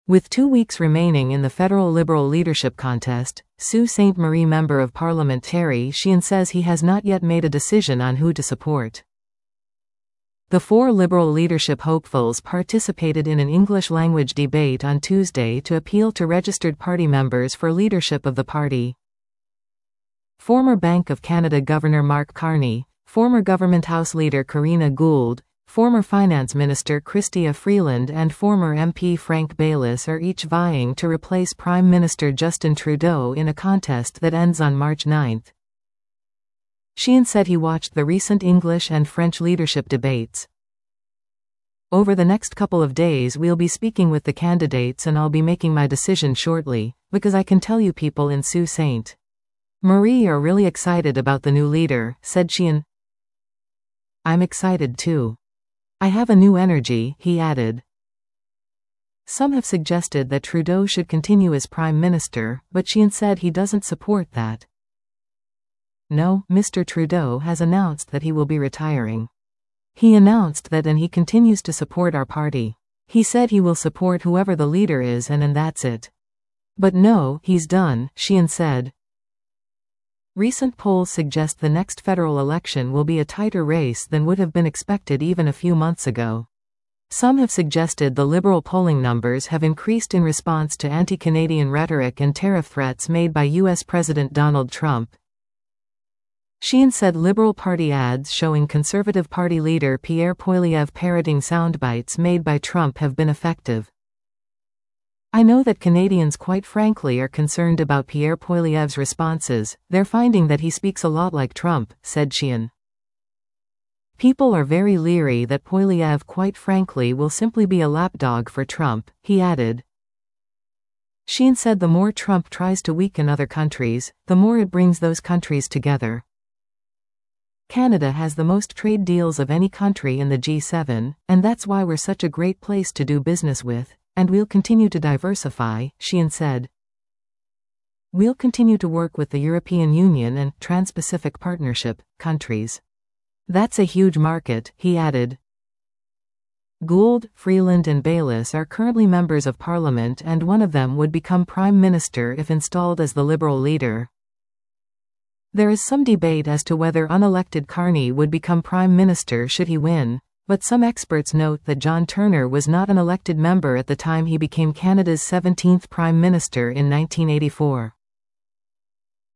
With 2 weeks remaining in the federal Liberal leadership contest, Sault Ste. Marie Member of Parliament Terry Sheehan says he has not yet made a decision on who to support. The 4 Liberal leadership hopefuls participated in an English-language debate on Tuesday to appeal to registered party members for leadership of the party. Former Bank of Canada Governor Mark Carney, former Government House Leader Karina Gould, former Finance Minister Chrystia Freeland and former MP Frank Baylis are each vying to replace Prime Minister Justin Trudeau in a contest that ends on March 9. Sheehan said he watched the recent English and French leadership debates. Over the next couple of days we'll be speaking with the candidates and I'll be making my decision shortly, because I can tell you people in Sault Ste. Marie are really excited about the new leader, said Sheehan. I'm excited too. I have a new energy, he added. Some have suggested that Trudeau should continue as Prime Minister, but Sheehan said he doesn't support that. No, Mr. Trudeau has announced that he will be retiring. He announced that and he continues to support our party. He said he will support whoever the leader is and that's it. But no, he's done, Sheehan said. Recent polls suggest the next federal election will be a tighter race than would have been expected even a few months ago. Some have suggested the Liberal polling numbers have increased in response to anti-Canadian rhetoric and tariff threats made by U.S. President Donald Trump. Sheehan said Liberal Party ads showing Conservative Party leader Pierre Poilievre parroting soundbites made by Trump have been effective. I know that Canadians quite frankly are concerned about Pierre Poilievre's responses. They're finding that he speaks a lot like Trump, said Sheehan. People are very leery that Poilievre quite frankly will simply be a lapdog for Trump, he added. Sheehan said the more Trump tries to weaken other countries, the more it brings those countries together. Canada has the most trade deals of any country in the G7, and that's why we're such a great place to do business with. And we'll continue to diversify, Sheehan said. We'll continue to work with the European Union and Trans-Pacific Partnership countries. That's a huge market, he added. Gould, Freeland and Baylis are currently members of Parliament and one of them would become Prime Minister if installed as the Liberal leader. There is some debate as to whether unelected Carney would become Prime Minister should he win. But some experts note that John Turner was not an elected member at the time he became Canada's 17th Prime Minister in 1984.